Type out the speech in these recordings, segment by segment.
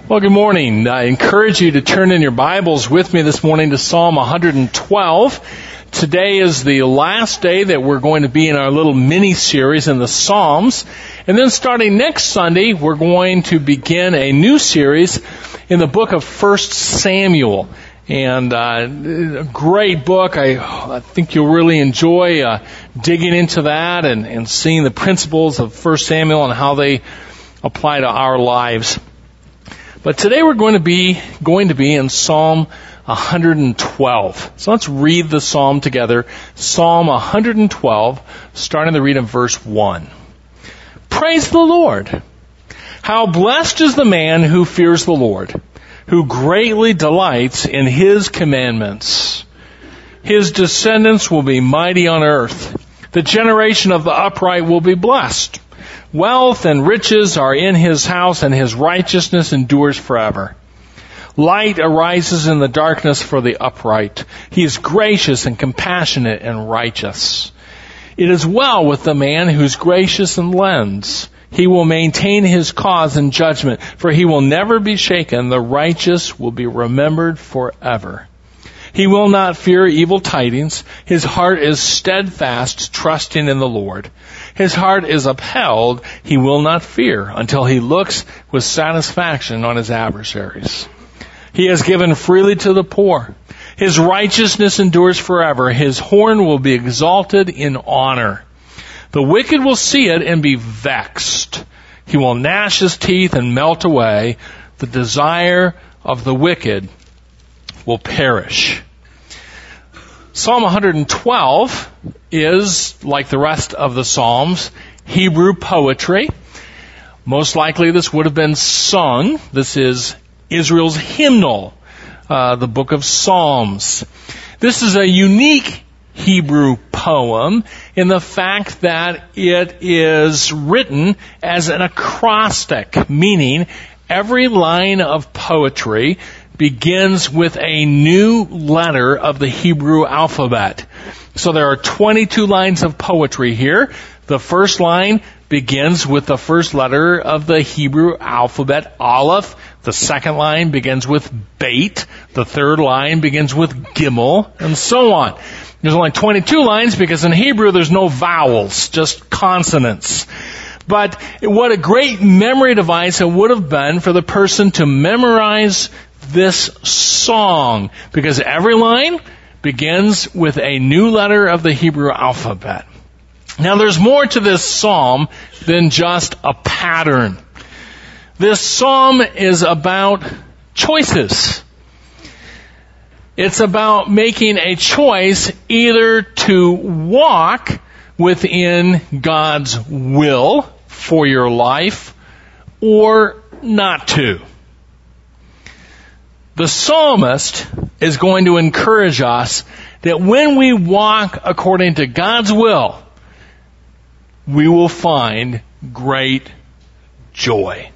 Well, good morning. I encourage you to turn in your Bibles with me this morning to Psalm 112. Today is the last day that we're going to be in our little mini-series in the Psalms. And then starting next Sunday, we're going to begin a new series in the book of 1 Samuel. And a great book. I think you'll really enjoy digging into that and seeing the principles of 1 Samuel and how they apply to our lives. But today we're going to be in Psalm 112. So let's read the psalm together. Psalm 112, starting to read in verse 1. Praise the Lord! How blessed is the man who fears the Lord, who greatly delights in His commandments. His descendants will be mighty on earth. The generation of the upright will be blessed. Wealth and riches are in His house, and His righteousness endures forever. Light arises in the darkness for the upright. He is gracious and compassionate and righteous. It is well with the man who is gracious and lends. He will maintain his cause in judgment, for he will never be shaken. The righteous will be remembered forever. He will not fear evil tidings. His heart is steadfast, trusting in the Lord. His heart is upheld. He will not fear until he looks with satisfaction on his adversaries. He has given freely to the poor. His righteousness endures forever. His horn will be exalted in honor. The wicked will see it and be vexed. He will gnash his teeth and melt away. The desire of the wicked will perish. Psalm 112 is, like the rest of the Psalms, Hebrew poetry. Most likely this would have been sung. This is Israel's hymnal, the book of Psalms. This is a unique Hebrew poem in the fact that it is written as an acrostic, meaning every line of poetry begins with a new letter of the Hebrew alphabet. So there are 22 lines of poetry here. The first line begins with the first letter of the Hebrew alphabet, Aleph. The second line begins with Beit. The third line begins with Gimel, and so on. There's only 22 lines because in Hebrew there's no vowels, just consonants. But what a great memory device it would have been for the person to memorize this song, because every line begins with a new letter of the Hebrew alphabet. Now there's more to this psalm than just a pattern. This psalm is about choices. It's about making a choice either to walk within God's will for your life or not to. The psalmist is going to encourage us that when we walk according to God's will, we will find great joy.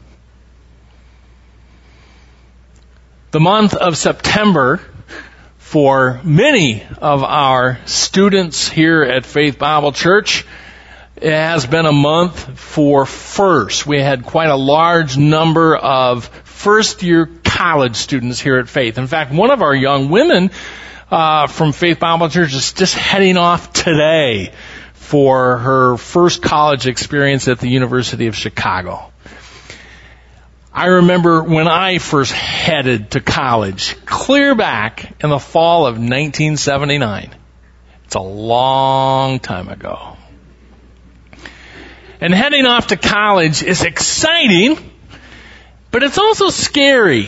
The month of September, for many of our students here at Faith Bible Church, it has been a month for firsts. We had quite a large number of first-year college students here at Faith. In fact, one of our young women from Faith Bible Church is just heading off today for her first college experience at the University of Chicago. I remember when I first headed to college, clear back in the fall of 1979. It's a long time ago. And heading off to college is exciting, but it's also scary,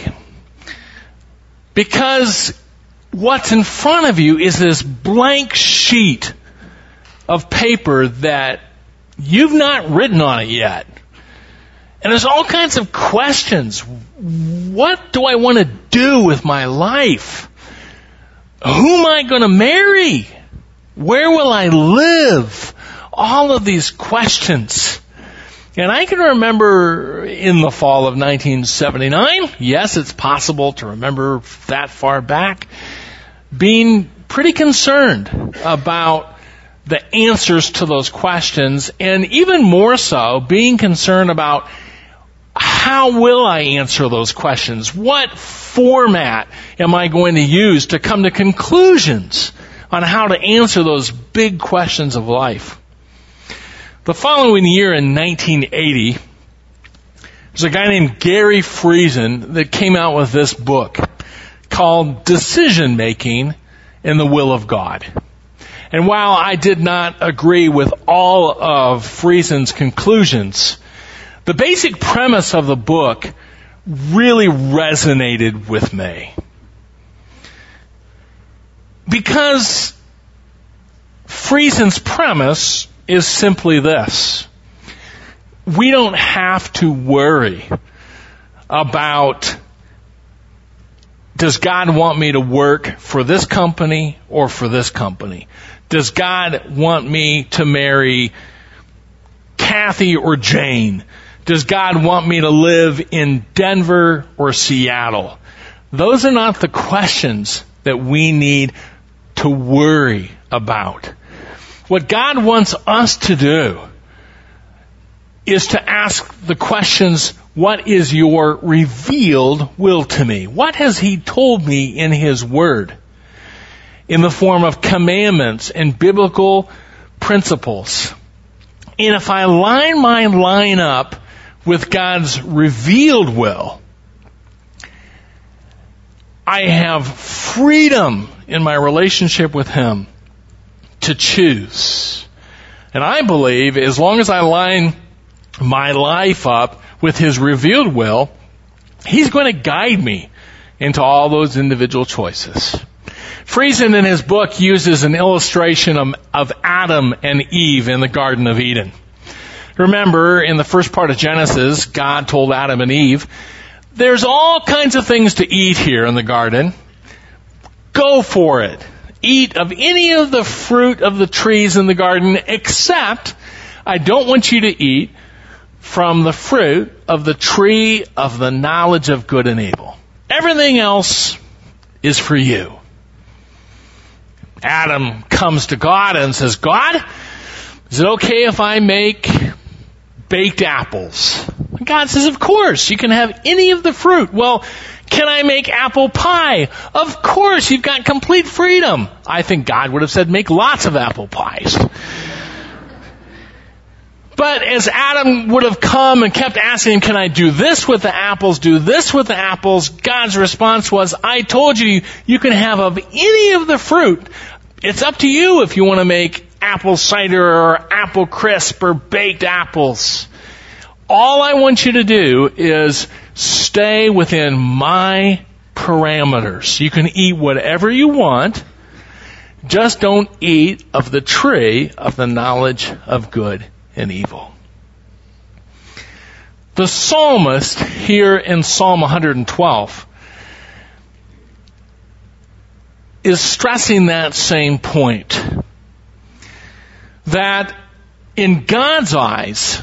because what's in front of you is this blank sheet of paper that you've not written on it yet. And there's all kinds of questions. What do I want to do with my life? Who am I going to marry? Where will I live? All of these questions. And I can remember in the fall of 1979, yes, it's possible to remember that far back, being pretty concerned about the answers to those questions, and even more so, being concerned about how will I answer those questions? What format am I going to use to come to conclusions on how to answer those big questions of life? The following year in 1980, there's a guy named Gary Friesen that came out with this book called Decision Making in the Will of God. And while I did not agree with all of Friesen's conclusions, the basic premise of the book really resonated with me. Because Friesen's premise is simply this: we don't have to worry about, does God want me to work for this company or for this company? Does God want me to marry Kathy or Jane? Does God want me to live in Denver or Seattle? Those are not the questions that we need to worry about. What God wants us to do is to ask the questions, what is your revealed will to me? What has He told me in His Word? In the form of commandments and biblical principles. And if I line my line up with God's revealed will, I have freedom in my relationship with Him to choose. And I believe as long as I line my life up with His revealed will, He's going to guide me into all those individual choices. Friesen in his book uses an illustration of Adam and Eve in the Garden of Eden. Remember, in the first part of Genesis, God told Adam and Eve, there's all kinds of things to eat here in the garden. Go for it. Eat of any of the fruit of the trees in the garden, except I don't want you to eat from the fruit of the tree of the knowledge of good and evil. Everything else is for you. Adam comes to God and says, God, is it okay if I make baked apples? God says, of course, you can have any of the fruit. Well, can I make apple pie? Of course, you've got complete freedom. I think God would have said, make lots of apple pies. But as Adam would have come and kept asking him, can I do this with the apples, do this with the apples? God's response was, I told you, you can have of any of the fruit. It's up to you if you want to make apple cider or apple crisp or baked apples. All I want you to do is stay within my parameters. You can eat whatever you want. Just don't eat of the tree of the knowledge of good and evil. The psalmist here in Psalm 112 is stressing that same point. That in God's eyes,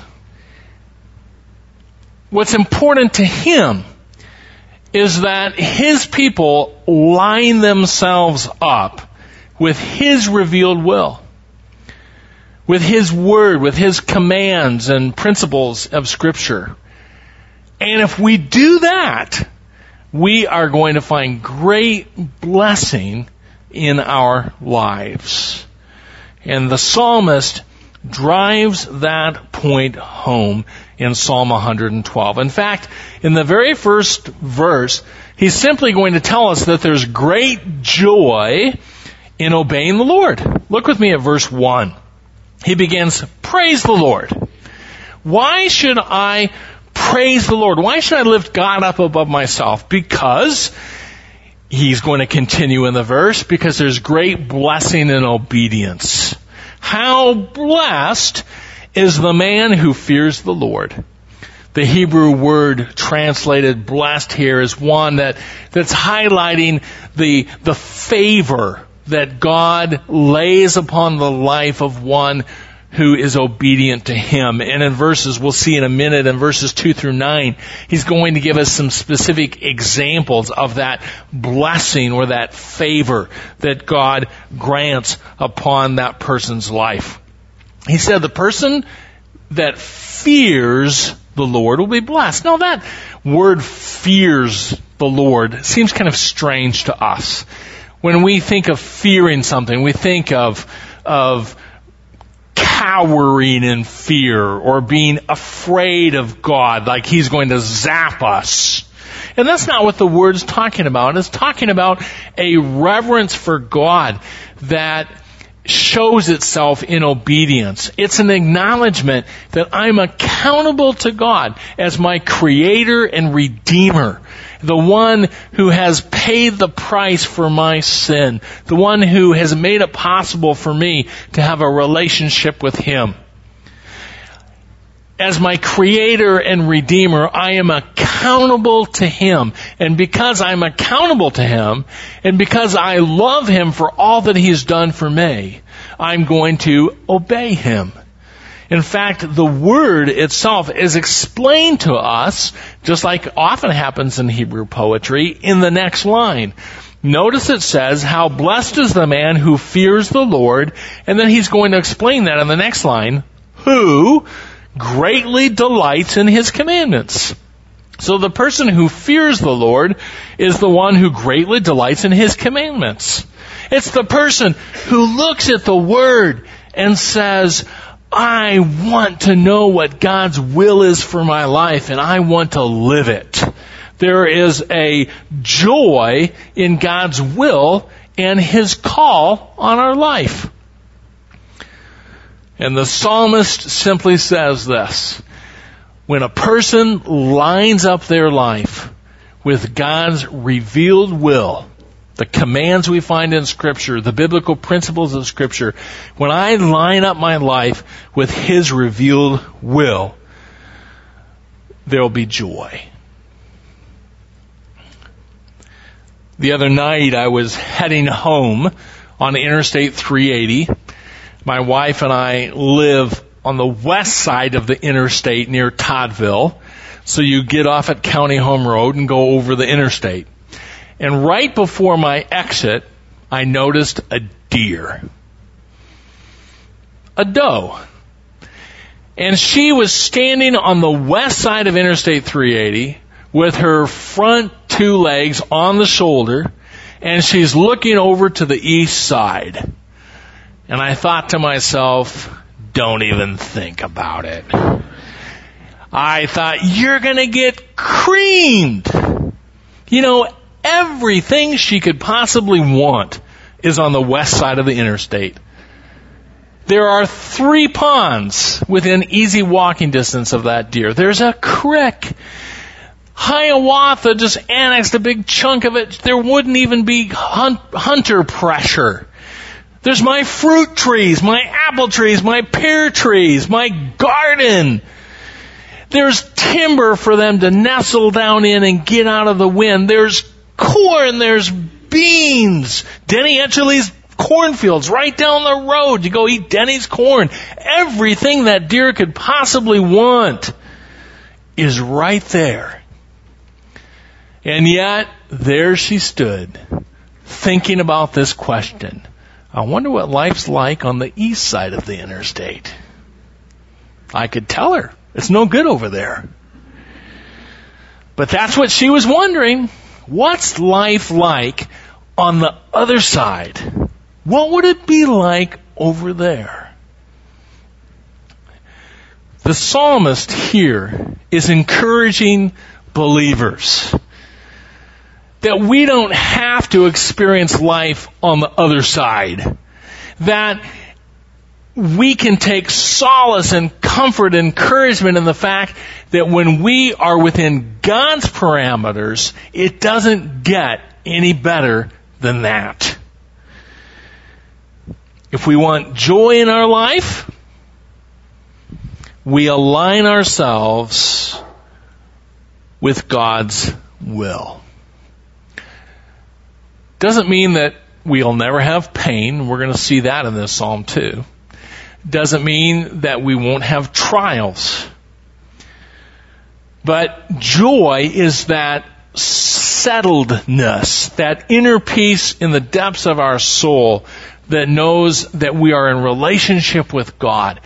what's important to Him is that His people line themselves up with His revealed will, with His Word, with His commands and principles of Scripture. And if we do that, we are going to find great blessing in our lives. And the psalmist drives that point home in Psalm 112. In fact, in the very first verse, he's simply going to tell us that there's great joy in obeying the Lord. Look with me at verse 1. He begins, praise the Lord. Why should I praise the Lord? Why should I lift God up above myself? Because, he's going to continue in the verse, because there's great blessing in obedience. How blessed is the man who fears the Lord. The Hebrew word translated blessed here is one that's highlighting the favor that God lays upon the life of one who is obedient to Him. And in verses, we'll see in a minute, in verses 2 through 9, he's going to give us some specific examples of that blessing or that favor that God grants upon that person's life. He said the person that fears the Lord will be blessed. Now that word fears the Lord seems kind of strange to us. When we think of fearing something, we think of cowering in fear or being afraid of God, like He's going to zap us. And that's not what the word's talking about. It's talking about a reverence for God that shows itself in obedience. It's an acknowledgement that I'm accountable to God as my Creator and Redeemer, the one who has paid the price for my sin, the one who has made it possible for me to have a relationship with Him. As my Creator and Redeemer, I am accountable to Him. And because I'm accountable to Him, and because I love Him for all that He's done for me, I'm going to obey Him. In fact, the Word itself is explained to us, just like often happens in Hebrew poetry, in the next line. Notice it says, how blessed is the man who fears the Lord, and then He's going to explain that in the next line, who greatly delights in His commandments. So the person who fears the Lord is the one who greatly delights in His commandments. It's the person who looks at the Word and says, I want to know what God's will is for my life, and I want to live it. There is a joy in God's will and His call on our life. And the psalmist simply says this: when a person lines up their life with God's revealed will, the commands we find in Scripture, the biblical principles of Scripture, when I line up my life with His revealed will, there will be joy. The other night I was heading home on Interstate 380. My wife and I live on the west side of the interstate near Toddville. So you get off at County Home Road and go over the interstate. And right before my exit, I noticed a deer. A doe. And she was standing on the west side of Interstate 380 with her front two legs on the shoulder, and she's looking over to the east side. And I thought to myself, don't even think about it. I thought, you're going to get creamed. You know, everything she could possibly want is on the west side of the interstate. There are 3 ponds within easy walking distance of that deer. There's a creek. Hiawatha just annexed a big chunk of it. There wouldn't even be hunter pressure. There's my fruit trees, my apple trees, my pear trees, my garden. There's timber for them to nestle down in and get out of the wind. There's corn, there's beans. Denny Etchelly's cornfields right down the road. You go eat Denny's corn. Everything that deer could possibly want is right there. And yet, there she stood, thinking about this question. I wonder what life's like on the east side of the interstate. I could tell her. It's no good over there. But that's what she was wondering. What's life like on the other side? What would it be like over there? The psalmist here is encouraging believers that we don't have to experience life on the other side. That we can take solace and comfort and encouragement in the fact that when we are within God's parameters, it doesn't get any better than that. If we want joy in our life, we align ourselves with God's will. Doesn't mean that we'll never have pain. We're going to see that in this psalm too. Doesn't mean that we won't have trials. But joy is that settledness, that inner peace in the depths of our soul that knows that we are in relationship with God,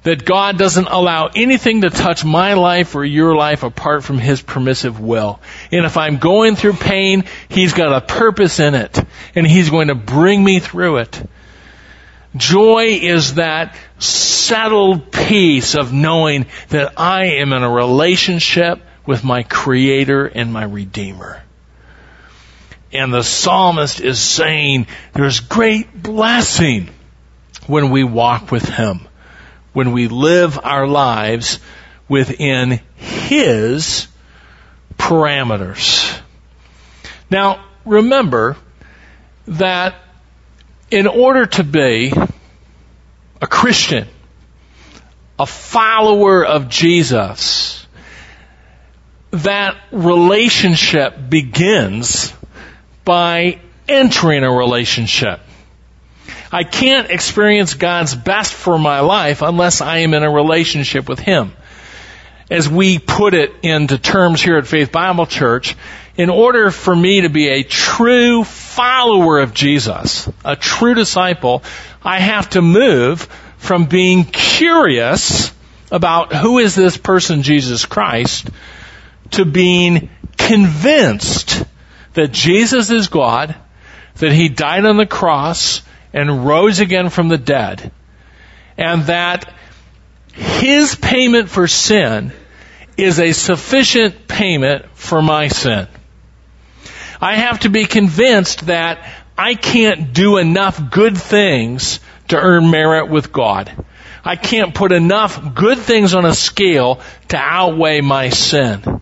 that God doesn't allow anything to touch my life or your life apart from His permissive will. And if I'm going through pain, He's got a purpose in it, and He's going to bring me through it. Joy is that settled peace of knowing that I am in a relationship with my Creator and my Redeemer. And the psalmist is saying there's great blessing when we walk with Him, when we live our lives within His parameters. Now, remember that in order to be a Christian, a follower of Jesus, that relationship begins by entering a relationship. I can't experience God's best for my life unless I am in a relationship with Him. As we put it into terms here at Faith Bible Church, in order for me to be a true follower of Jesus, a true disciple, I have to move from being curious about who is this person, Jesus Christ, to being convinced that Jesus is God, that He died on the cross and rose again from the dead, and that His payment for sin is a sufficient payment for my sin. I have to be convinced that I can't do enough good things to earn merit with God. I can't put enough good things on a scale to outweigh my sin.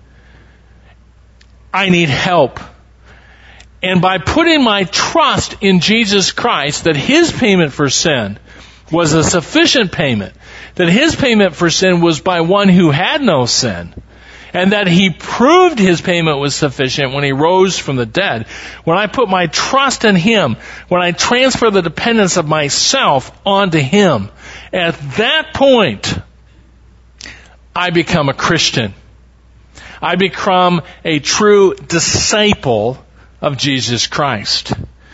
I need help. And by putting my trust in Jesus Christ, that His payment for sin was a sufficient payment, that His payment for sin was by one who had no sin, and that He proved His payment was sufficient when He rose from the dead. When I put my trust in Him, when I transfer the dependence of myself onto Him, at that point, I become a Christian. I become a true disciple of Jesus Christ.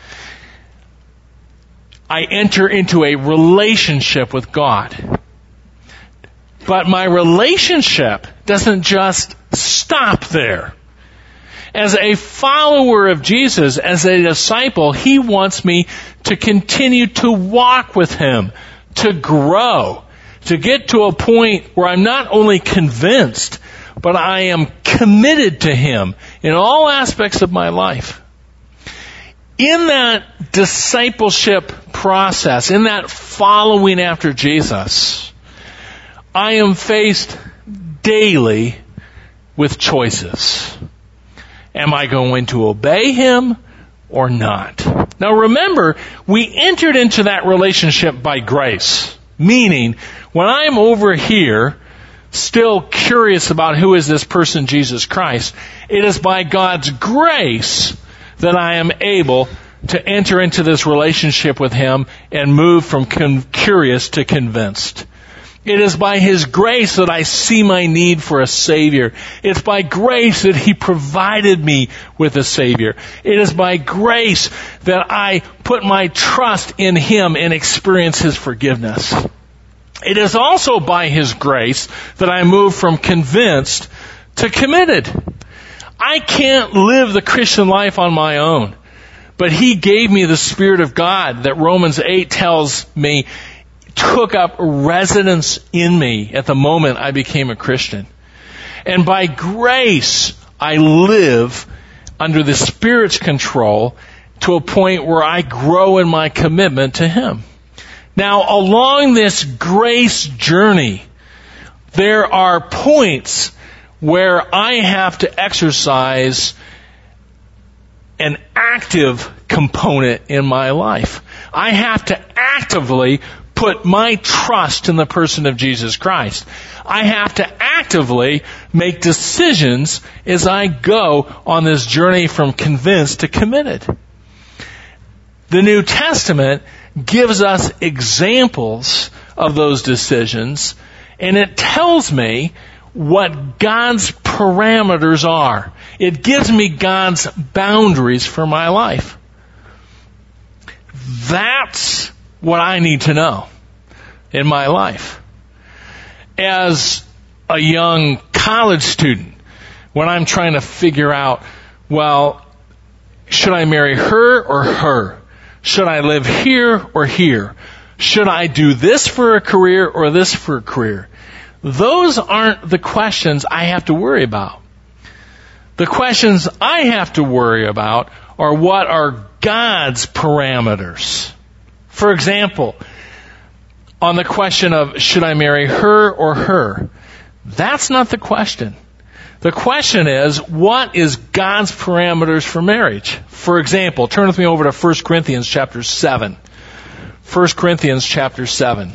I enter into a relationship with God. But my relationship doesn't just stop there. As a follower of Jesus, as a disciple, He wants me to continue to walk with Him, to grow, to get to a point where I'm not only convinced, but I am committed to Him in all aspects of my life. In that discipleship process, in that following after Jesus, I am faced daily with choices. Am I going to obey Him or not? Now remember, we entered into that relationship by grace. Meaning, when I'm over here, still curious about who is this person, Jesus Christ, it is by God's grace that I am able to enter into this relationship with Him and move from curious to convinced. It is by His grace that I see my need for a Savior. It's by grace that He provided me with a Savior. It is by grace that I put my trust in Him and experience His forgiveness. It is also by His grace that I move from convinced to committed. I can't live the Christian life on my own. But He gave me the Spirit of God that Romans 8 tells me took up residence in me at the moment I became a Christian. And by grace, I live under the Spirit's control to a point where I grow in my commitment to Him. Now, along this grace journey, there are points where I have to exercise an active component in my life. I have to actively put my trust in the person of Jesus Christ. I have to actively make decisions as I go on this journey from convinced to committed. The New Testament gives us examples of those decisions, and it tells me what God's parameters are. It gives me God's boundaries for my life. That's what I need to know in my life. as a young college student, when I'm trying to figure out, well, should I marry her or her? Should I live here or here? Should I do this for a career or this for a career? Those aren't the questions I have to worry about. The questions I have to worry about are what are God's parameters. For example, on the question of should I marry her or her, that's not the question. The question is, what is God's parameters for marriage? For example, turn with me over to 1 Corinthians chapter 7. 1 Corinthians chapter 7.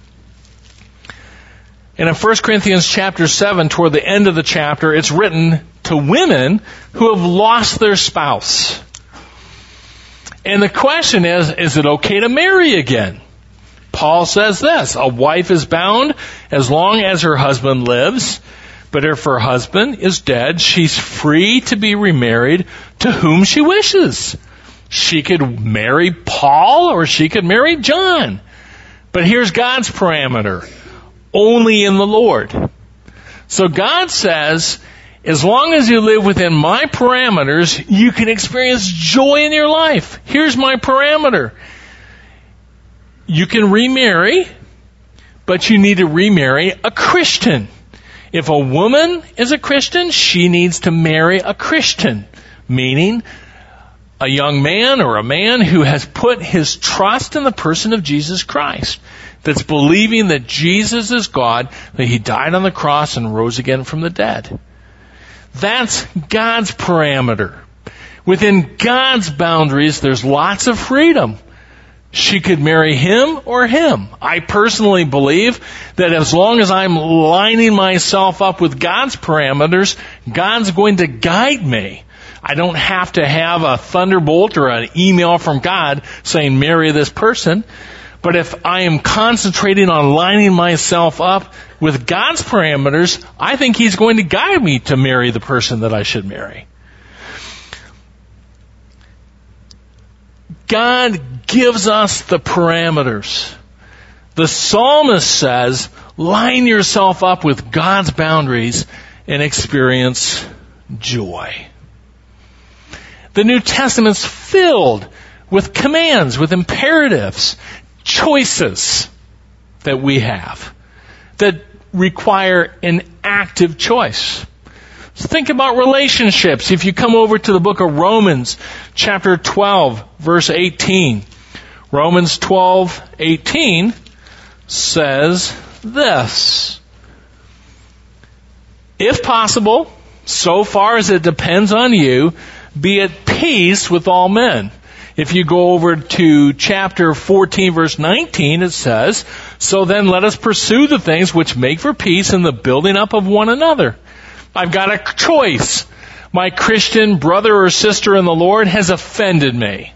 And in 1 Corinthians chapter 7, toward the end of the chapter, it's written to women who have lost their spouse. And the question is it okay to marry again? Paul says this, a wife is bound as long as her husband lives, but if her husband is dead, she's free to be remarried to whom she wishes. She could marry Paul or she could marry John. But here's God's parameter. Only in the Lord. So God says, as long as you live within my parameters, you can experience joy in your life. Here's my parameter. You can remarry, but you need to remarry a Christian. If a woman is a Christian, she needs to marry a Christian, meaning a young man or a man who has put his trust in the person of Jesus Christ, that's believing that Jesus is God, that He died on the cross and rose again from the dead. That's God's parameter. Within God's boundaries, there's lots of freedom. She could marry him or him. I personally believe that as long as I'm lining myself up with God's parameters, God's going to guide me. I don't have to have a thunderbolt or an email from God saying, marry this person. But if I am concentrating on lining myself up with God's parameters, I think He's going to guide me to marry the person that I should marry. God gives us the parameters. The psalmist says, line yourself up with God's boundaries and experience joy. The New Testament's filled with commands, with imperatives, choices that we have that require an active choice. So think about relationships. If you come over to the book of Romans, chapter 12, verse 18. Romans 12:18 says this. If possible, so far as it depends on you, be at peace with all men. If you go over to chapter 14, verse 19, it says, so then let us pursue the things which make for peace and the building up of one another. I've got a choice. My Christian brother or sister in the Lord has offended me.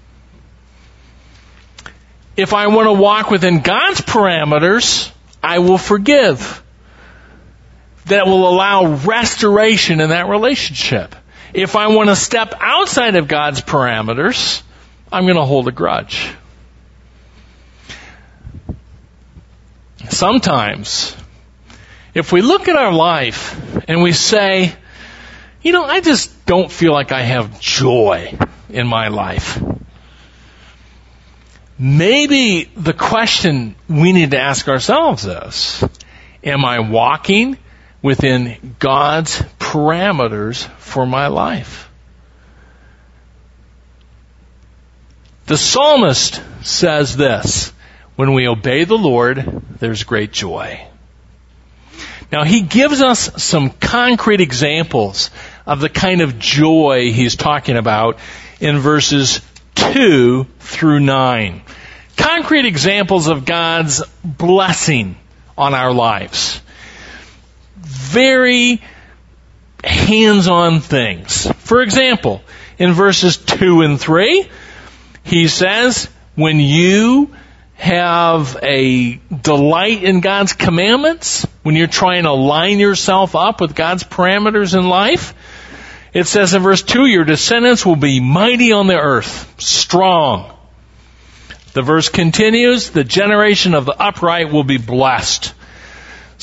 If I want to walk within God's parameters, I will forgive. That will allow restoration in that relationship. If I want to step outside of God's parameters, I'm going to hold a grudge. Sometimes, if we look at our life and we say, I just don't feel like I have joy in my life. Maybe the question we need to ask ourselves is, am I walking within God's parameters for my life? The psalmist says this, when we obey the Lord, there's great joy. Now, he gives us some concrete examples of the kind of joy he's talking about in verses 2 through 9. Concrete examples of God's blessing on our lives. Very hands-on things. For example, in verses 2 and 3, he says, when you have a delight in God's commandments, when you're trying to line yourself up with God's parameters in life, it says in verse 2, your descendants will be mighty on the earth, strong. The verse continues, the generation of the upright will be blessed.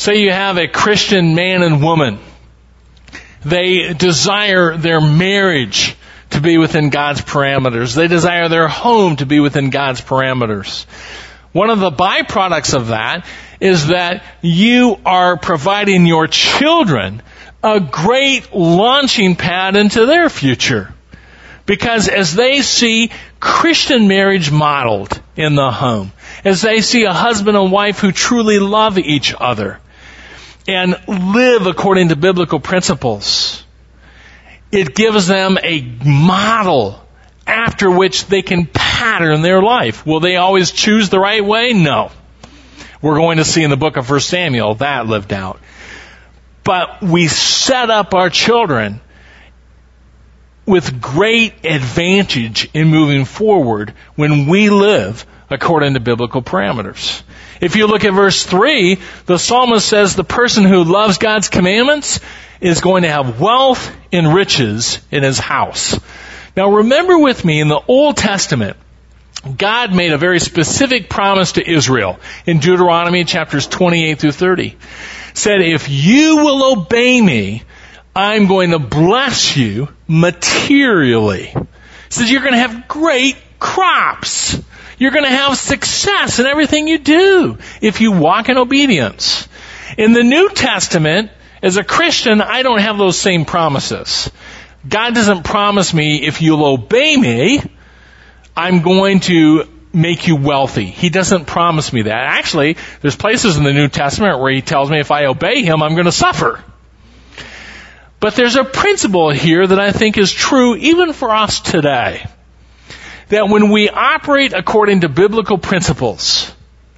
Say you have a Christian man and woman. They desire their marriage to be within God's parameters. They desire their home to be within God's parameters. One of the byproducts of that is that you are providing your children a great launching pad into their future. Because as they see Christian marriage modeled in the home, as they see a husband and wife who truly love each other and live according to biblical principles, it gives them a model after which they can pattern their life. Will they always choose the right way? No. We're going to see in the book of 1 Samuel that lived out. But we set up our children with great advantage in moving forward when we live according to biblical parameters. If you look at verse 3, the psalmist says the person who loves God's commandments is going to have wealth and riches in his house. Now remember with me, in the Old Testament, God made a very specific promise to Israel in Deuteronomy chapters 28 through 30. Said, if you will obey me, I'm going to bless you materially. He says you're going to have great crops. You're going to have success in everything you do if you walk in obedience. In the New Testament, as a Christian, I don't have those same promises. God doesn't promise me if you'll obey me, I'm going to make you wealthy. He doesn't promise me that. Actually, there's places in the New Testament where he tells me if I obey him, I'm going to suffer. But there's a principle here that I think is true even for us today. That when we operate according to biblical principles,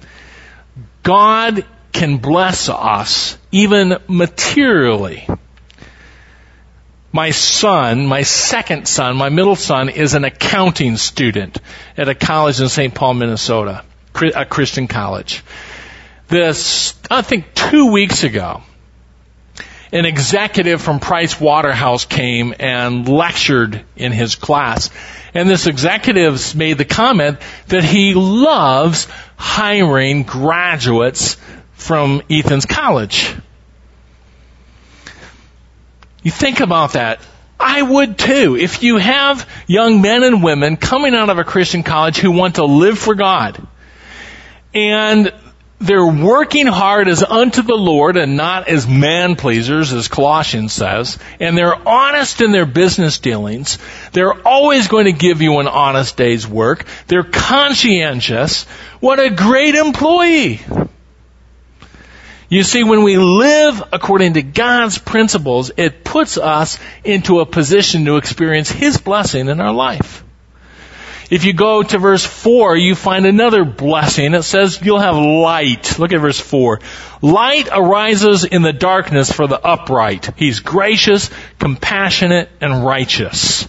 God can bless us even materially. My son, my second son, my middle son, is an accounting student at a college in St. Paul, Minnesota, a Christian college. I think 2 weeks ago, an executive from Price Waterhouse came and lectured in his class. And this executive made the comment that he loves hiring graduates from Ethan's college. You think about that. I would too. If you have young men and women coming out of a Christian college who want to live for God, and they're working hard as unto the Lord and not as man-pleasers, as Colossians says, and they're honest in their business dealings, they're always going to give you an honest day's work, they're conscientious, what a great employee! You see, when we live according to God's principles, it puts us into a position to experience His blessing in our life. If you go to verse 4, you find another blessing. It says you'll have light. Look at verse 4. Light arises in the darkness for the upright. He's gracious, compassionate, and righteous.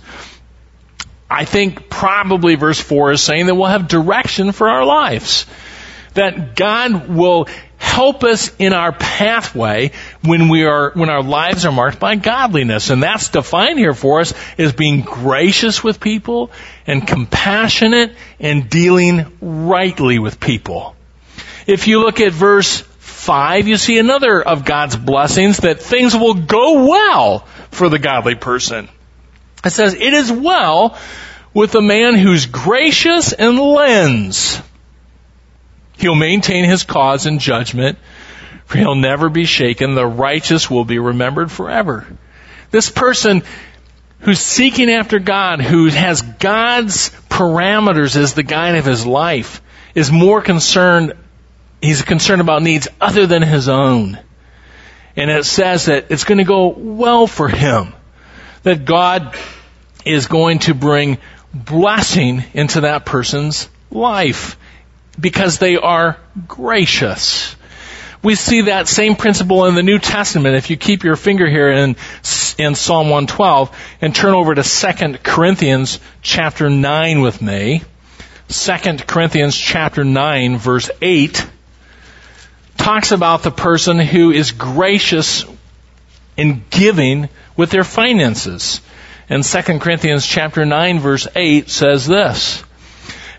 I think probably verse 4 is saying that we'll have direction for our lives. That God will help us in our pathway when our lives are marked by godliness. And that's defined here for us as being gracious with people and compassionate and dealing rightly with people. If you look at verse 5, you see another of God's blessings, that things will go well for the godly person. It says, it is well with a man who's gracious and lends. He'll maintain his cause in judgment, for he'll never be shaken. The righteous will be remembered forever. This person who's seeking after God, who has God's parameters as the guide of his life, is more concerned, he's concerned about needs other than his own. And it says that it's going to go well for him, that God is going to bring blessing into that person's life, because they are gracious. We see that same principle in the New Testament. If you keep your finger here in Psalm 112 and turn over to 2 Corinthians chapter 9 with me. 2 Corinthians chapter 9 verse 8 talks about the person who is gracious in giving with their finances. And 2 Corinthians chapter 9 verse 8 says this: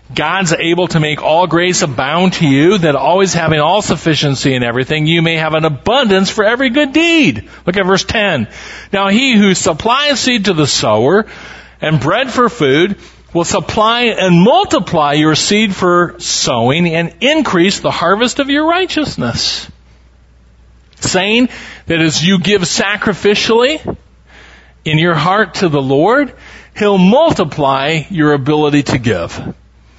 God's able to make all grace abound to you, that always having all sufficiency in everything, you may have an abundance for every good deed. Look at verse 10. Now he who supplies seed to the sower and bread for food will supply and multiply your seed for sowing and increase the harvest of your righteousness. Saying that as you give sacrificially in your heart to the Lord, He'll multiply your ability to give.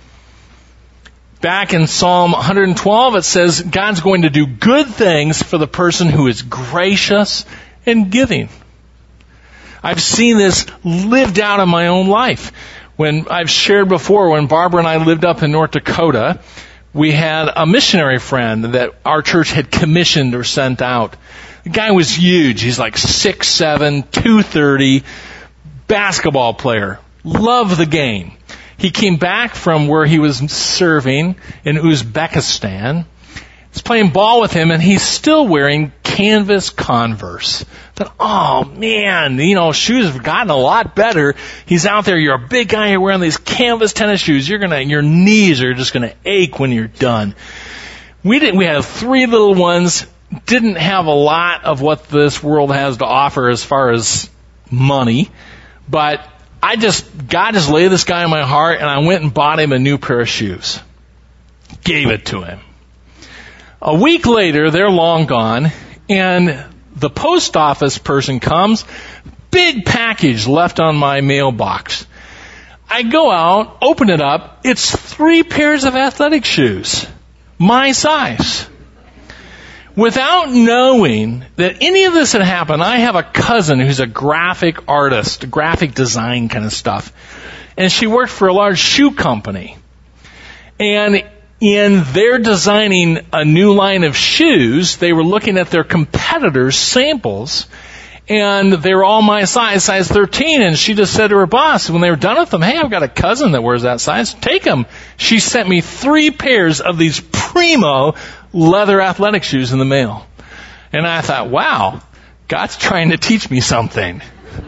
Back in Psalm 112, it says God's going to do good things for the person who is gracious and giving. I've seen this lived out in my own life. When I've shared before, when Barbara and I lived up in North Dakota, we had a missionary friend that our church had commissioned or sent out. The guy was huge. He's like 6'7", 230, basketball player. Loved the game. He came back from where he was serving in Uzbekistan. He's playing ball with him, and he's still wearing canvas Converse. I thought, oh man, shoes have gotten a lot better. He's out there, you're a big guy, you're wearing these canvas tennis shoes. Your knees are just gonna ache when you're done. We had 3 little ones, didn't have a lot of what this world has to offer as far as money, but God just laid this guy in my heart, and I went and bought him a new pair of shoes. Gave it to him. A week later, they're long gone, and the post office person comes, big package left on my mailbox. I go out, open it up, it's 3 pairs of athletic shoes, my size. Without knowing that any of this had happened, I have a cousin who's a graphic artist, graphic design kind of stuff. And she worked for a large shoe company. And in their designing a new line of shoes, they were looking at their competitors' samples. And they were all my size 13. And she just said to her boss, when they were done with them, hey, I've got a cousin that wears that size. Take them. She sent me 3 pairs of these primo leather athletic shoes in the mail. And I thought, wow, God's trying to teach me something.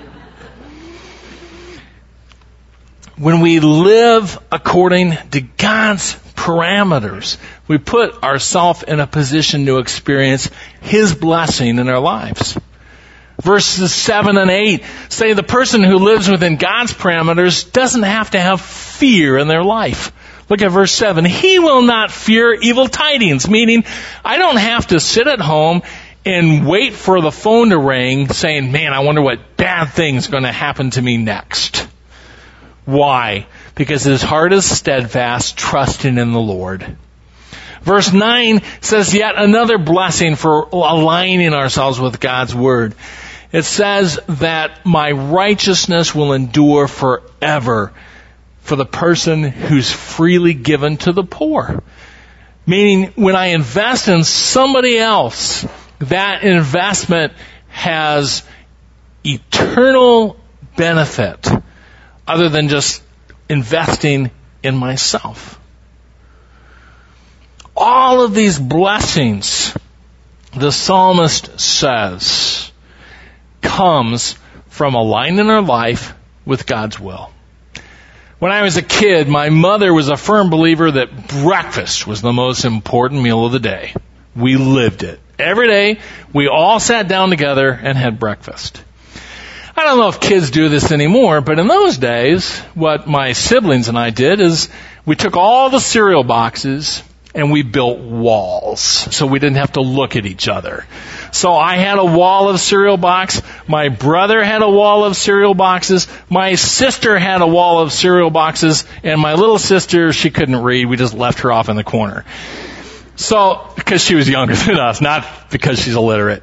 When we live according to God's parameters, we put ourselves in a position to experience His blessing in our lives. Verses 7 and 8 say the person who lives within God's parameters doesn't have to have fear in their life. Look at verse 7. He will not fear evil tidings, meaning I don't have to sit at home and wait for the phone to ring saying, man, I wonder what bad thing's going to happen to me next. Why? Because his heart is steadfast, trusting in the Lord. Verse 9 says yet another blessing for aligning ourselves with God's Word. It says that my righteousness will endure forever for the person who's freely given to the poor. Meaning, when I invest in somebody else, that investment has eternal benefit other than just investing in myself. All of these blessings, the psalmist says, comes from aligning our life with God's will. When I was a kid, my mother was a firm believer that breakfast was the most important meal of the day. We lived it. Every day, we all sat down together and had breakfast. I don't know if kids do this anymore, but in those days, what my siblings and I did is we took all the cereal boxes and we built walls so we didn't have to look at each other. So I had a wall of cereal box. My brother had a wall of cereal boxes. My sister had a wall of cereal boxes. And my little sister, she couldn't read. We just left her off in the corner. So, because she was younger than us, not because she's illiterate.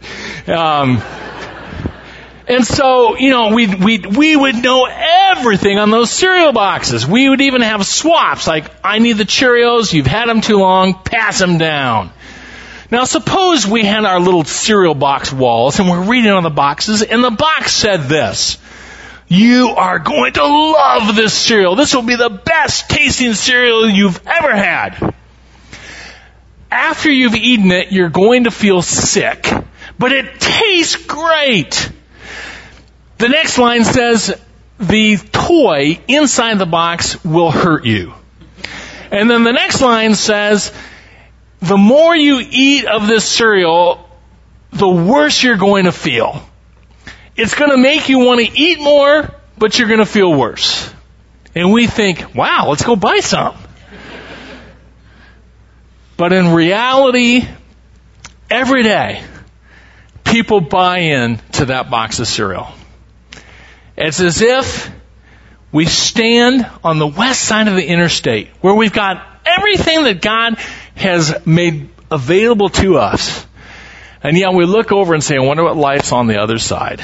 And so, we would know everything on those cereal boxes. We would even have swaps, like, I need the Cheerios, you've had them too long, pass them down. Now suppose we had our little cereal box walls and we're reading on the boxes and the box said this: you are going to love this cereal. This will be the best tasting cereal you've ever had. After you've eaten it, you're going to feel sick, but it tastes great. The next line says, the toy inside the box will hurt you. And then the next line says, the more you eat of this cereal, the worse you're going to feel. It's going to make you want to eat more, but you're going to feel worse. And we think, wow, let's go buy some. But in reality, every day, people buy in to that box of cereal. It's as if we stand on the west side of the interstate where we've got everything that God has made available to us. And yet we look over and say, I wonder what life's on the other side.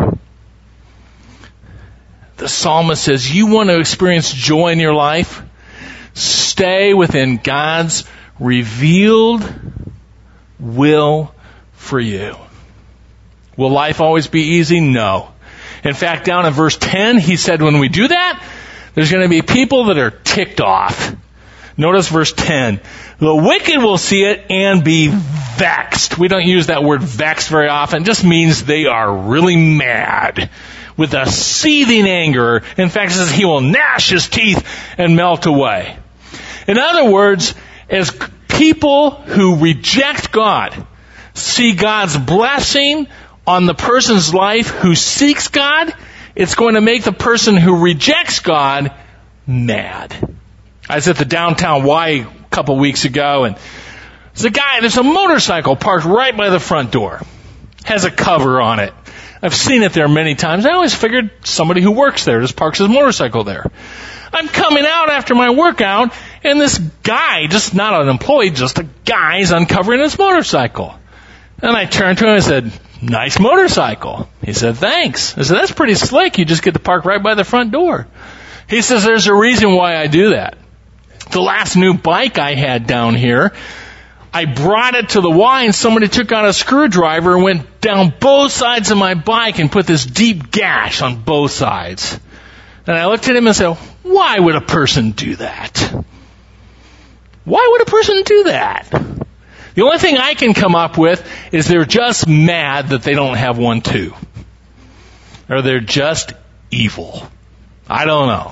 The psalmist says, you want to experience joy in your life? Stay within God's revealed will for you. Will life always be easy? No. In fact, down in verse 10, he said when we do that, there's going to be people that are ticked off. Notice verse 10. The wicked will see it and be vexed. We don't use that word vexed very often. It just means they are really mad with a seething anger. In fact, it says he will gnash his teeth and melt away. In other words, as people who reject God see God's blessing on the person's life who seeks God, it's going to make the person who rejects God mad. I was at the downtown Y a couple weeks ago, and there's a motorcycle parked right by the front door. Has a cover on it. I've seen it there many times. I always figured somebody who works there just parks his motorcycle there. I'm coming out after my workout, and this guy, just not an employee, just a guy, is uncovering his motorcycle. And I turned to him and said, nice motorcycle. He said, thanks. I said, that's pretty slick. You just get to park right by the front door. He says, there's a reason why I do that. The last new bike I had down here, I brought it to the Y and somebody took out a screwdriver and went down both sides of my bike and put this deep gash on both sides. And I looked at him and said, why would a person do that? Why would a person do that? The only thing I can come up with is they're just mad that they don't have one too. Or they're just evil. I don't know.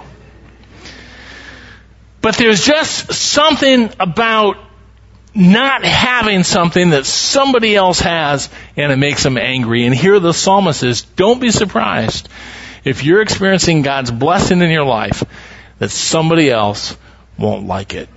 But there's just something about not having something that somebody else has, and it makes them angry. And here the psalmist says, don't be surprised if you're experiencing God's blessing in your life that somebody else won't like it.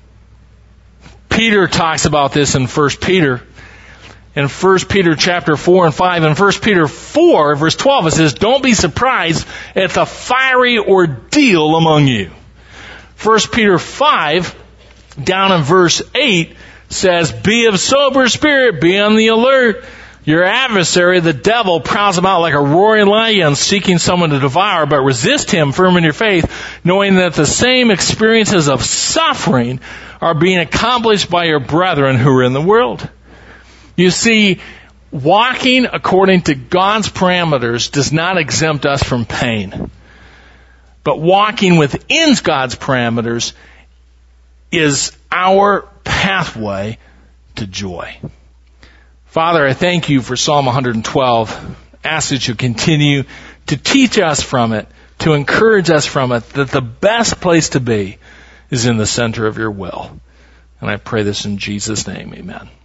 Peter talks about this in 1 Peter. In 1 Peter chapter 4 and 5, in 1 Peter 4, verse 12, it says, don't be surprised at the fiery ordeal among you. 1 Peter 5, down in verse 8, says, be of sober spirit, be on the alert. Your adversary, the devil, prowls about like a roaring lion seeking someone to devour, but resist him firm in your faith, knowing that the same experiences of suffering are being accomplished by your brethren who are in the world. You see, walking according to God's parameters does not exempt us from pain. But walking within God's parameters is our pathway to joy. Father, I thank you for Psalm 112. Ask that you continue to teach us from it, to encourage us from it, that the best place to be is in the center of your will. And I pray this in Jesus' name, amen.